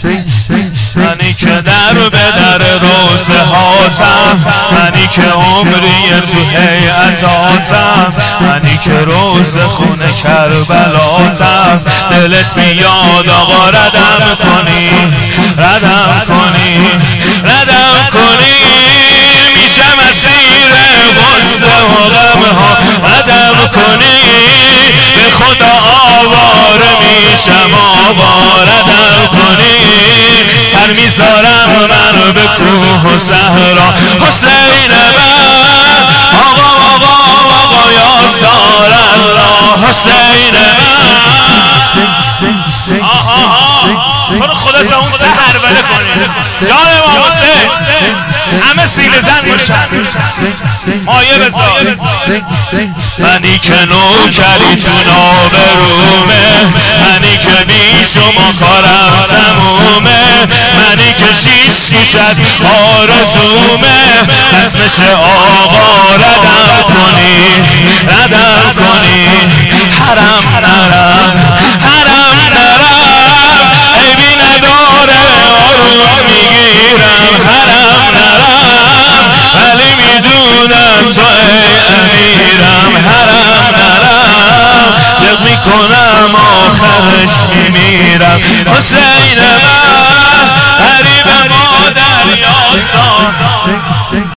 منی که در به در روزه هاتم، منی که عمری تو هیئتاتم، منی که روز خونه کربلاتم. دلت میاد آقا ردم کنی، ردم کنی، ردم کنی، میشم اسیر غصه و غمها. ردم کنی به خدا آواره میشم آقا، ردم کنی سر میذارم من به کوه و صحرا. حسین من آقا آقا آقا یا سال الله. حسین من برو خودت اون چه هربله کنی جان ما حسین. همه سینه زن باشن مایه بذار. منی که نوکری تو نابرومه، منی که بی شما کارم تمومه، منی که شیش کشد آرزومه. اسمش آقا ردم کنی، ردم کنی، حرم نرم، حرم نرم، عیبی نداره آروم میگیرم. حرم نرم ولی میدونم تو ای امیرم. حرم نرم دق میکنم آخرش میمیرم. حسین